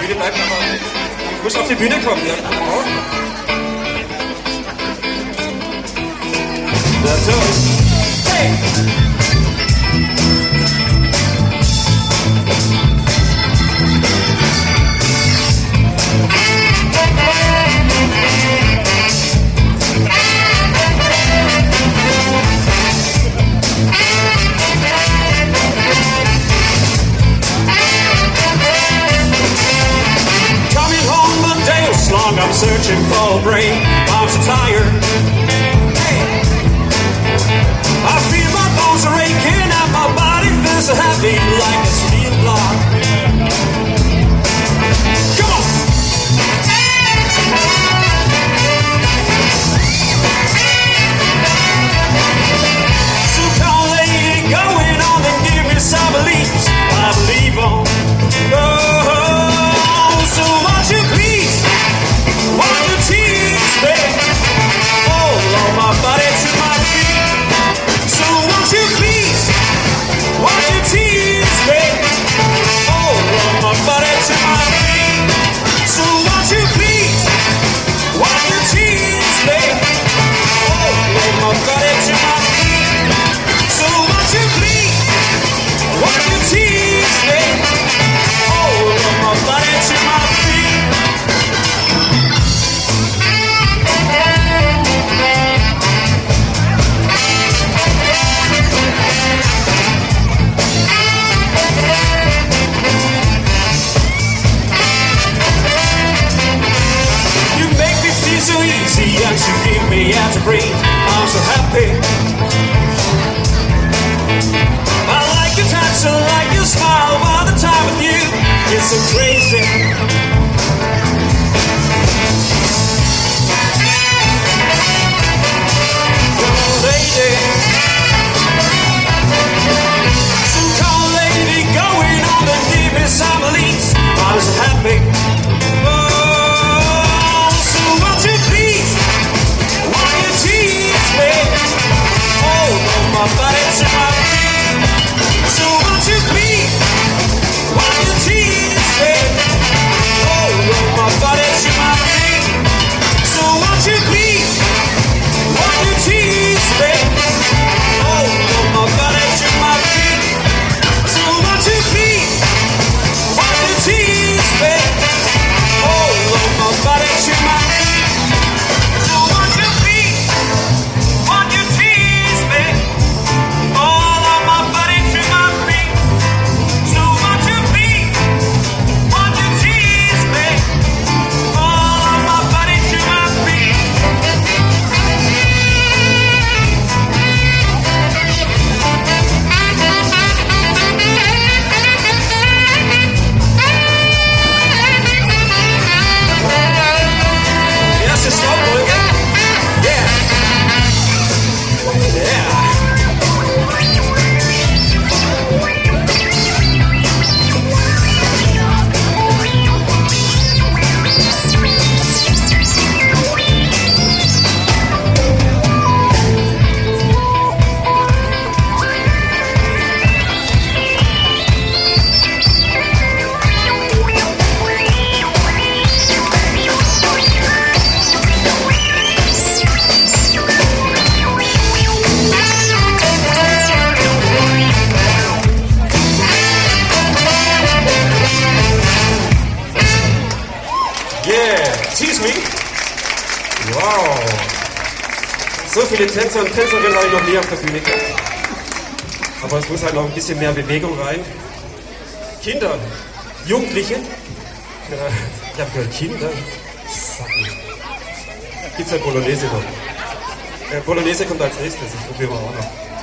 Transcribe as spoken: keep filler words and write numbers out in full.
Bühne bleibt, aber du musst auf die Bühne kommen, ja? Oh. That's all. Hey! Long I'm searching for a brain. I'm so tired. Hey. I feel my bones are aching and my body feels so heavy like a steel block. Come on. So come lady, going on and give me some beliefs. I believe on. Oh, so won't you please? Won't you tease me? Oh, Lord, my body to my feet. So won't you please? Won't you tease me? Oh, Lord, my body to my feet. So won't you please? Won't you tease me? Oh, Lord, my body to my feet. So won't you please? Won't you tease me? Oh, Lord, my body to my feet. So easy and you give me air to breathe. I'm so happy. I like your touch, I like your smile. All the time with you, it's so crazy. Oh, lady. So call lady, going on and give me some leads. I'm so happy. My body to my feet. So won't you please? Won't you tease me? Oh, Lord, my body to my feet. So won't you please? Won't you tease me? Oh, Lord, my body to my feet. So won't you please? Won't you tease me? Oh, Lord, my body to my feet. So won't you please? Won't you tease me? So viele Tänzer und Tänzerinnen habe ich noch nie auf der Bühne gehabt. Aber es muss halt noch ein bisschen mehr Bewegung rein. Kinder, Jugendliche. Ja, ich habe gehört, Kinder. Gibt es halt Bolognese noch. Äh, Bolognese kommt als nächstes, ich probiere mal auch noch.